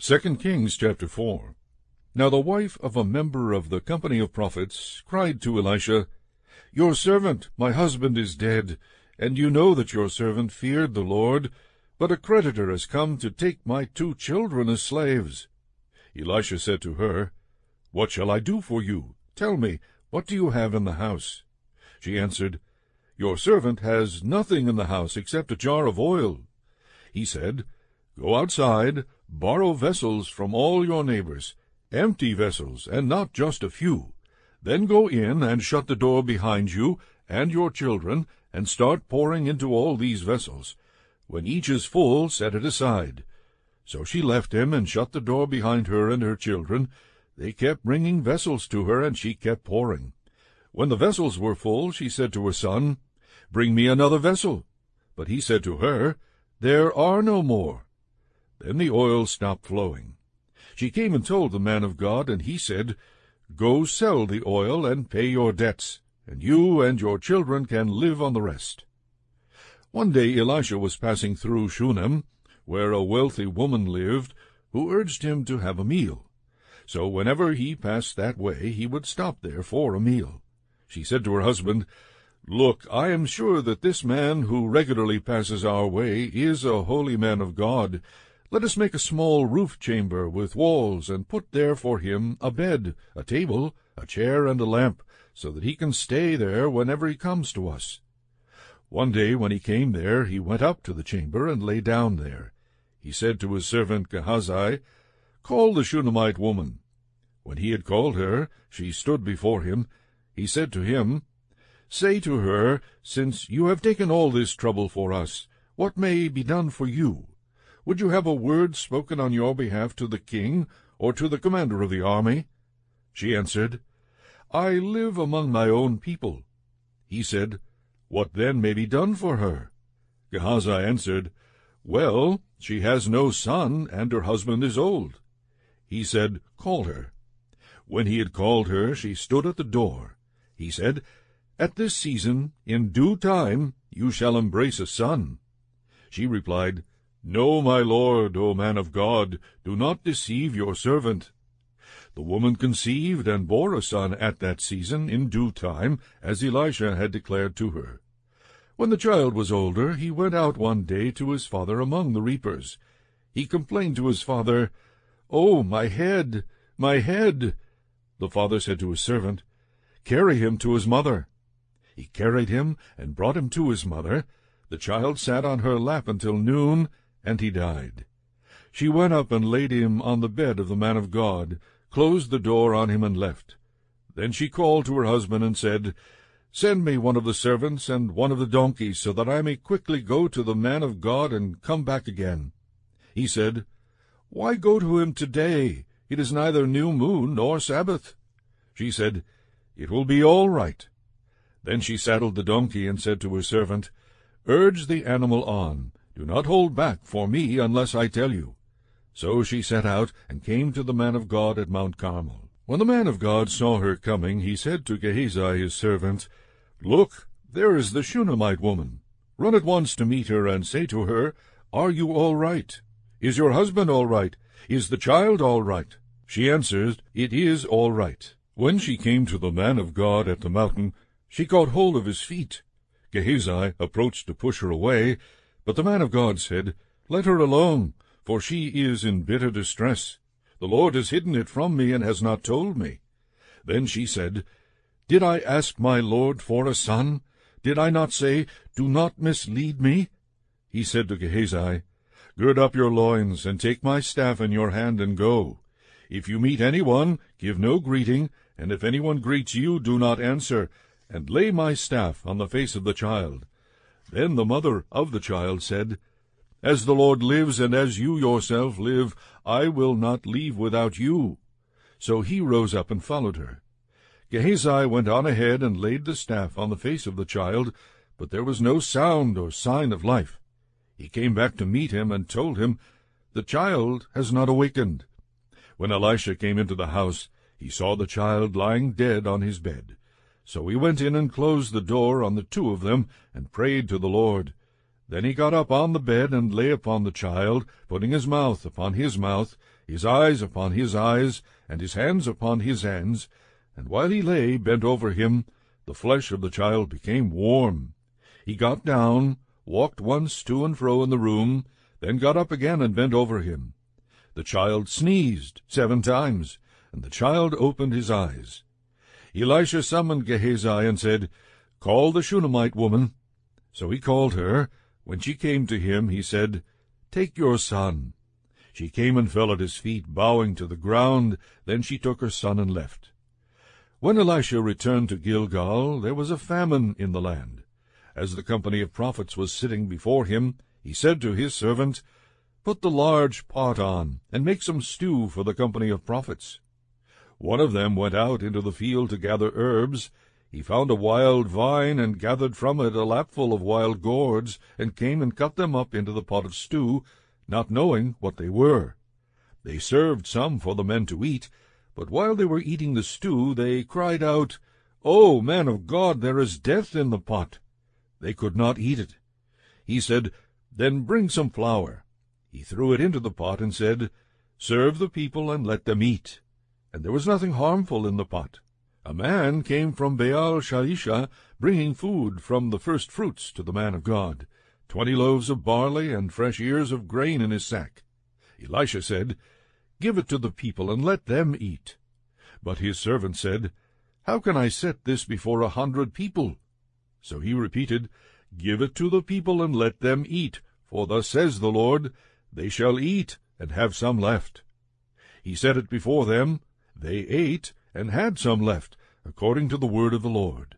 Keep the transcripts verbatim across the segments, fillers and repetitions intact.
Second Kings chapter four. Now the wife of a member of the company of prophets cried to Elisha, Your servant, my husband, is dead, and you know that your servant feared the Lord, but a creditor has come to take my two children as slaves. Elisha said to her, What shall I do for you? Tell me, what do you have in the house? She answered, Your servant has nothing in the house except a jar of oil. He said, Go outside, borrow vessels from all your neighbors, empty vessels, and not just a few. Then go in and shut the door behind you and your children, and start pouring into all these vessels. When each is full, set it aside. So she left him and shut the door behind her and her children. They kept bringing vessels to her, and she kept pouring. When the vessels were full, she said to her son, Bring me another vessel. But he said to her, There are no more. Then the oil stopped flowing. She came and told the man of God, and he said, Go sell the oil and pay your debts, and you and your children can live on the rest. One day Elisha was passing through Shunem, where a wealthy woman lived, who urged him to have a meal. So whenever he passed that way, he would stop there for a meal. She said to her husband, Look, I am sure that this man who regularly passes our way is a holy man of God. Let us make a small roof chamber with walls, and put there for him a bed, a table, a chair, and a lamp, so that he can stay there whenever he comes to us. One day when he came there, he went up to the chamber and lay down there. He said to his servant Gehazi, Call the Shunammite woman. When he had called her, she stood before him. He said to him, Say to her, Since you have taken all this trouble for us, what may be done for you? Would you have a word spoken on your behalf to the king, or to the commander of the army? She answered, I live among my own people. He said, What then may be done for her? Gehazi answered, Well, she has no son, and her husband is old. He said, Call her. When he had called her, she stood at the door. He said, At this season, in due time, you shall embrace a son. She replied, No, my lord, O man of God, do not deceive your servant. The woman conceived and bore a son at that season, in due time, as Elisha had declared to her. When the child was older, he went out one day to his father among the reapers. He complained to his father, Oh, my head, my head! The father said to his servant, Carry him to his mother. He carried him and brought him to his mother. The child sat on her lap until noon, and he died. She went up and laid him on the bed of the man of God, closed the door on him, and left. Then she called to her husband and said, Send me one of the servants and one of the donkeys, so that I may quickly go to the man of God and come back again. He said, Why go to him today? It is neither new moon nor Sabbath. She said, It will be all right. Then she saddled the donkey and said to her servant, Urge the animal on. Do not hold back for me unless I tell you. So she set out and came to the man of God at Mount Carmel. When the man of God saw her coming, he said to Gehazi his servant, Look, there is the Shunammite woman. Run at once to meet her and say to her, Are you all right? Is your husband all right? Is the child all right? She answered, It is all right. When she came to the man of God at the mountain, she caught hold of his feet. Gehazi approached to push her away, but the man of God said, Let her alone, for she is in bitter distress. The Lord has hidden it from me and has not told me. Then she said, Did I ask my Lord for a son? Did I not say, Do not mislead me? He said to Gehazi, Gird up your loins, and take my staff in your hand, and go. If you meet anyone, give no greeting, and if anyone greets you, do not answer, and lay my staff on the face of the child. Then the mother of the child said, As the Lord lives, and as you yourself live, I will not leave without you. So he rose up and followed her. Gehazi went on ahead and laid the staff on the face of the child, but there was no sound or sign of life. He came back to meet him and told him, The child has not awakened. When Elisha came into the house, he saw the child lying dead on his bed. So he went in and closed the door on the two of them, and prayed to the Lord. Then he got up on the bed, and lay upon the child, putting his mouth upon his mouth, his eyes upon his eyes, and his hands upon his hands. And while he lay bent over him, the flesh of the child became warm. He got down, walked once to and fro in the room, then got up again and bent over him. The child sneezed seven times, and the child opened his eyes. Elisha summoned Gehazi and said, Call the Shunammite woman. So he called her. When she came to him, he said, Take your son. She came and fell at his feet, bowing to the ground. Then she took her son and left. When Elisha returned to Gilgal, there was a famine in the land. As the company of prophets was sitting before him, he said to his servant, Put the large pot on, and make some stew for the company of prophets. One of them went out into the field to gather herbs. He found a wild vine, and gathered from it a lapful of wild gourds, and came and cut them up into the pot of stew, not knowing what they were. They served some for the men to eat, but while they were eating the stew, they cried out, O man of God, there is death in the pot. They could not eat it. He said, Then bring some flour. He threw it into the pot, and said, Serve the people, and let them eat. And there was nothing harmful in the pot. A man came from Baal Shalisha, bringing food from the first fruits to the man of God, twenty loaves of barley and fresh ears of grain in his sack. Elisha said, Give it to the people, and let them eat. But his servant said, How can I set this before a hundred people? So he repeated, Give it to the people, and let them eat, for thus says the Lord, They shall eat, and have some left. He set it before them. They ate, and had some left, according to the word of the Lord.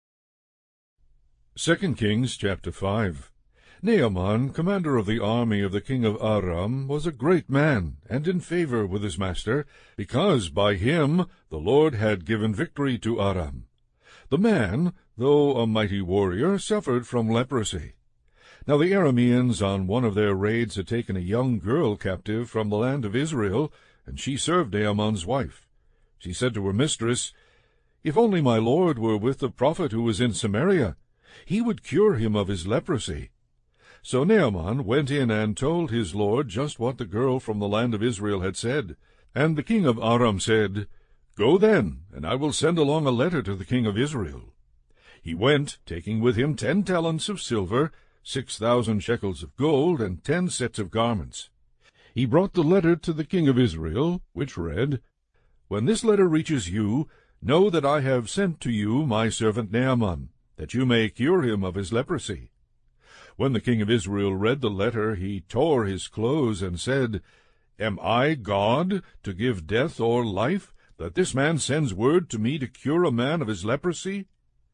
Second Kings chapter five. Naaman, commander of the army of the king of Aram, was a great man, and in favor with his master, because by him the Lord had given victory to Aram. The man, though a mighty warrior, suffered from leprosy. Now the Arameans on one of their raids had taken a young girl captive from the land of Israel, and she served Naaman's wife. She said to her mistress, If only my lord were with the prophet who is in Samaria, he would cure him of his leprosy. So Naaman went in and told his lord just what the girl from the land of Israel had said. And the king of Aram said, Go then, and I will send along a letter to the king of Israel. He went, taking with him ten talents of silver, six thousand shekels of gold, and ten sets of garments. He brought the letter to the king of Israel, which read, When this letter reaches you, know that I have sent to you my servant Naaman, that you may cure him of his leprosy. When the king of Israel read the letter, he tore his clothes and said, Am I God, to give death or life, that this man sends word to me to cure a man of his leprosy?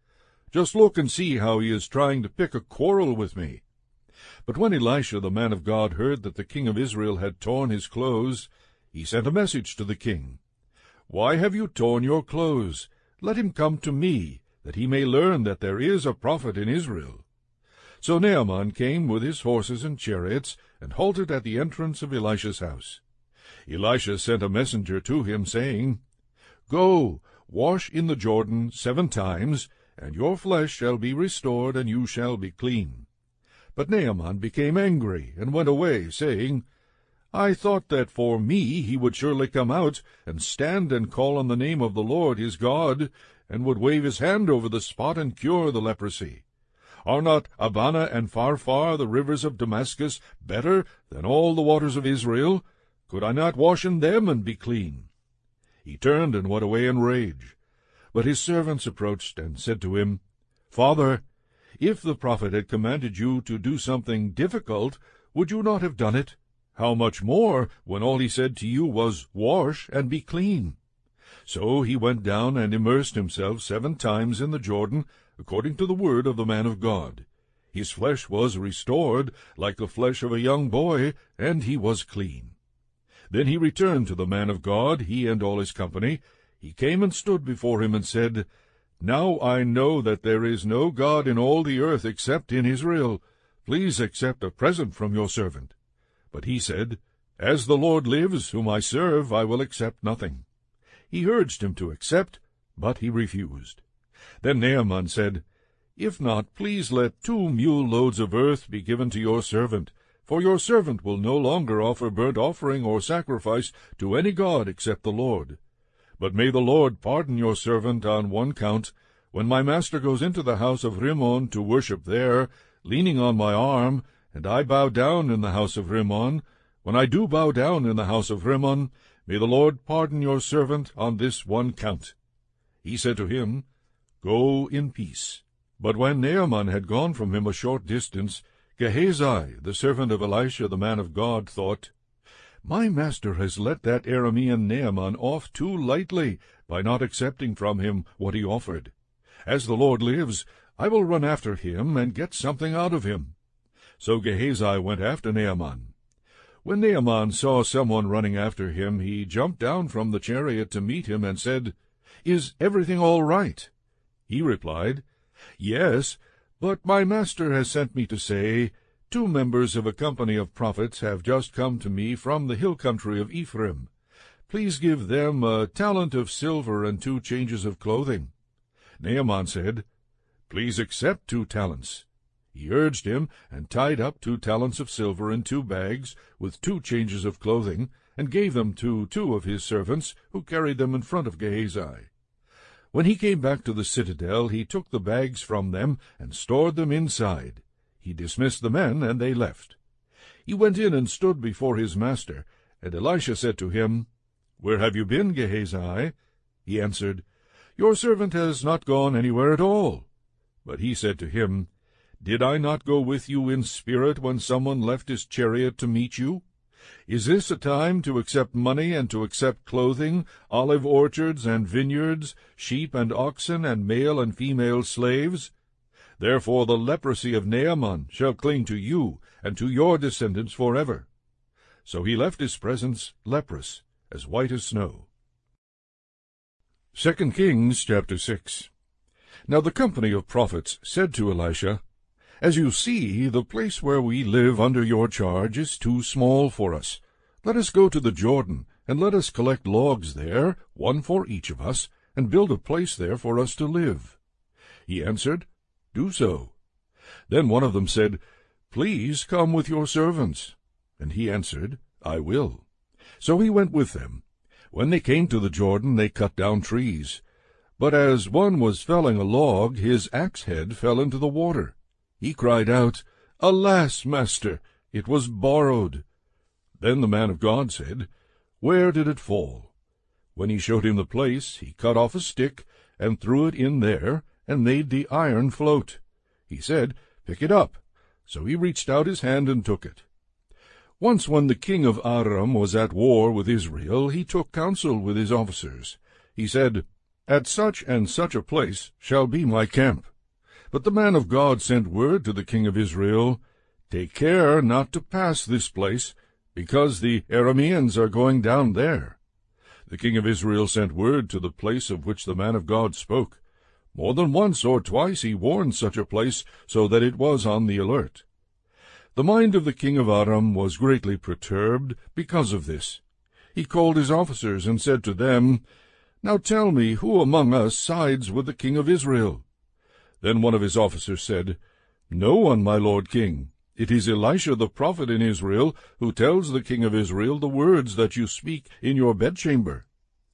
Just look and see how he is trying to pick a quarrel with me. But when Elisha the man of God heard that the king of Israel had torn his clothes, he sent a message to the king. Why have you torn your clothes? Let him come to me, that he may learn that there is a prophet in Israel. So Naaman came with his horses and chariots, and halted at the entrance of Elisha's house. Elisha sent a messenger to him, saying, Go, wash in the Jordan seven times, and your flesh shall be restored, and you shall be clean. But Naaman became angry, and went away, saying, I thought that for me he would surely come out, and stand and call on the name of the Lord his God, and would wave his hand over the spot and cure the leprosy. Are not Abana and Pharpar, the rivers of Damascus, better than all the waters of Israel? Could I not wash in them and be clean? He turned and went away in rage. But his servants approached and said to him, Father, if the prophet had commanded you to do something difficult, would you not have done it? How much more, when all he said to you was, Wash and be clean? So he went down and immersed himself seven times in the Jordan, according to the word of the man of God. His flesh was restored, like the flesh of a young boy, and he was clean. Then he returned to the man of God, he and all his company. He came and stood before him and said, Now I know that there is no God in all the earth except in Israel. Please accept a present from your servant. But he said, As the Lord lives, whom I serve, I will accept nothing. He urged him to accept, but he refused. Then Naaman said, If not, please let two mule loads of earth be given to your servant, for your servant will no longer offer burnt offering or sacrifice to any god except the Lord. But may the Lord pardon your servant on one count. When my master goes into the house of Rimmon to worship there, leaning on my arm, and I bow down in the house of Rimmon, when I do bow down in the house of Rimmon, may the Lord pardon your servant on this one count. He said to him, Go in peace. But when Naaman had gone from him a short distance, Gehazi, the servant of Elisha the man of God, thought, My master has let that Aramean Naaman off too lightly by not accepting from him what he offered. As the Lord lives, I will run after him and get something out of him. So Gehazi went after Naaman. When Naaman saw someone running after him, he jumped down from the chariot to meet him and said, Is everything all right? He replied, Yes, but my master has sent me to say, Two members of a company of prophets have just come to me from the hill country of Ephraim. Please give them a talent of silver and two changes of clothing. Naaman said, Please accept two talents. He urged him, and tied up two talents of silver in two bags, with two changes of clothing, and gave them to two of his servants, who carried them in front of Gehazi. When he came back to the citadel, he took the bags from them, and stored them inside. He dismissed the men, and they left. He went in and stood before his master, and Elisha said to him, Where have you been, Gehazi? He answered, Your servant has not gone anywhere at all. But he said to him, Did I not go with you in spirit when someone left his chariot to meet you? Is this a time to accept money and to accept clothing, olive orchards and vineyards, sheep and oxen, and male and female slaves? Therefore the leprosy of Naaman shall cling to you and to your descendants forever. So he left his presence leprous, as white as snow. Second Kings chapter six. Now the company of prophets said to Elisha, As you see, the place where we live under your charge is too small for us. Let us go to the Jordan, and let us collect logs there, one for each of us, and build a place there for us to live. He answered, Do so. Then one of them said, Please come with your servants. And he answered, I will. So he went with them. When they came to the Jordan, they cut down trees. But as one was felling a log, his axe head fell into the water. He cried out, Alas, master, it was borrowed. Then the man of God said, Where did it fall? When he showed him the place, he cut off a stick, and threw it in there, and made the iron float. He said, Pick it up. So he reached out his hand and took it. Once when the king of Aram was at war with Israel, he took counsel with his officers. He said, At such and such a place shall be my camp. But the man of God sent word to the king of Israel, Take care not to pass this place, because the Arameans are going down there. The king of Israel sent word to the place of which the man of God spoke. More than once or twice he warned such a place, so that it was on the alert. The mind of the king of Aram was greatly perturbed because of this. He called his officers and said to them, Now tell me, who among us sides with the king of Israel? Then one of his officers said, No one, my lord king. It is Elisha the prophet in Israel, who tells the king of Israel the words that you speak in your bedchamber.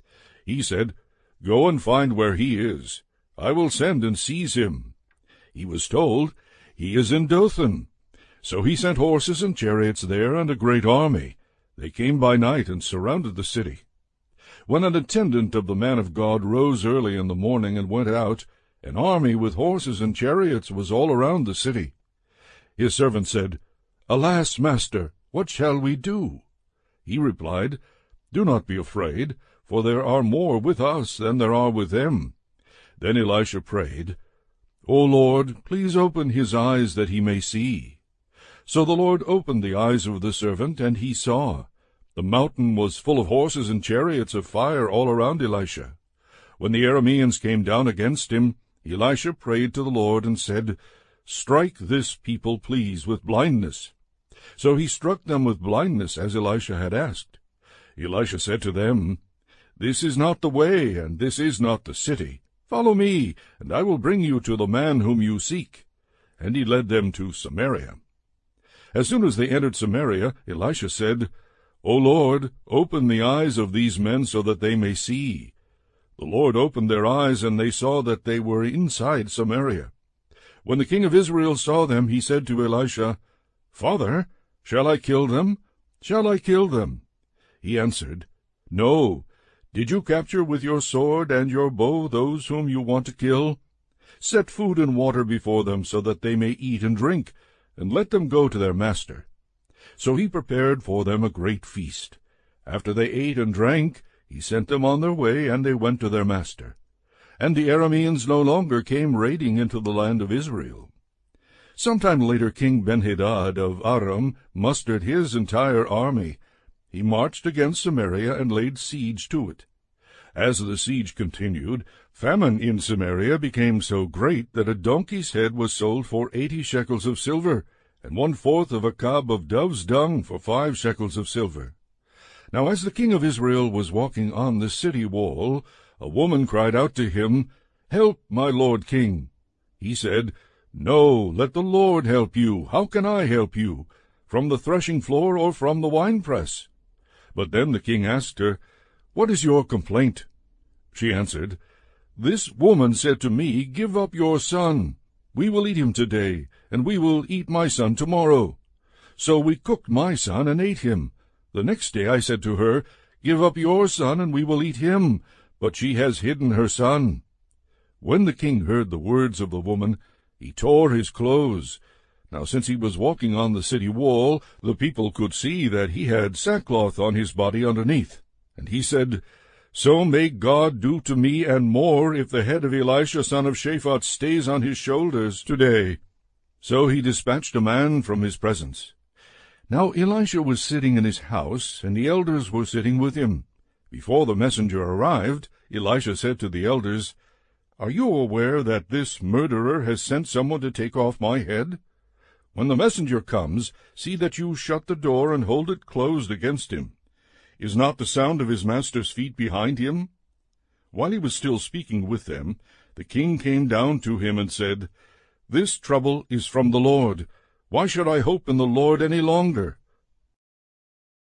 He said, Go and find where he is. I will send and seize him. He was told, He is in Dothan. So he sent horses and chariots there, and a great army. They came by night and surrounded the city. When an attendant of the man of God rose early in the morning and went out, an army with horses and chariots was all around the city. His servant said, Alas, master, what shall we do? He replied, Do not be afraid, for there are more with us than there are with them. Then Elisha prayed, O Lord, please open his eyes that he may see. So the Lord opened the eyes of the servant, and he saw. The mountain was full of horses and chariots of fire all around Elisha. When the Arameans came down against him, Elisha prayed to the Lord and said, Strike this people, please, with blindness. So he struck them with blindness, as Elisha had asked. Elisha said to them, This is not the way, and this is not the city. Follow me, and I will bring you to the man whom you seek. And he led them to Samaria. As soon as they entered Samaria, Elisha said, O Lord, open the eyes of these men so that they may see. The Lord opened their eyes, and they saw that they were inside Samaria. When the king of Israel saw them, he said to Elisha, Father, shall I kill them? Shall I kill them? He answered, No. Did you capture with your sword and your bow those whom you want to kill? Set food and water before them so that they may eat and drink, and let them go to their master. So he prepared for them a great feast. After they ate and drank, he sent them on their way, and they went to their master. And the Arameans no longer came raiding into the land of Israel. Sometime later King Benhadad of Aram mustered his entire army. He marched against Samaria and laid siege to it. As the siege continued, famine in Samaria became so great that a donkey's head was sold for eighty shekels of silver, and one-fourth of a cob of dove's dung for five shekels of silver. Now as the king of Israel was walking on the city wall, a woman cried out to him, Help, my lord king. He said, No, let the Lord help you. How can I help you? From the threshing floor or from the winepress? But then the king asked her, What is your complaint? She answered, This woman said to me, Give up your son. We will eat him today, and we will eat my son tomorrow. So we cooked my son and ate him. The next day I said to her, Give up your son, and we will eat him. But she has hidden her son. When the king heard the words of the woman, he tore his clothes. Now since he was walking on the city wall, the people could see that he had sackcloth on his body underneath. And he said, So may God do to me and more, if the head of Elisha son of Shaphat stays on his shoulders today. So he dispatched a man from his presence. Now Elisha was sitting in his house, and the elders were sitting with him. Before the messenger arrived, Elisha said to the elders, Are you aware that this murderer has sent someone to take off my head? When the messenger comes, see that you shut the door and hold it closed against him. Is not the sound of his master's feet behind him? While he was still speaking with them, the king came down to him and said, This trouble is from the Lord. Why should I hope in the Lord any longer?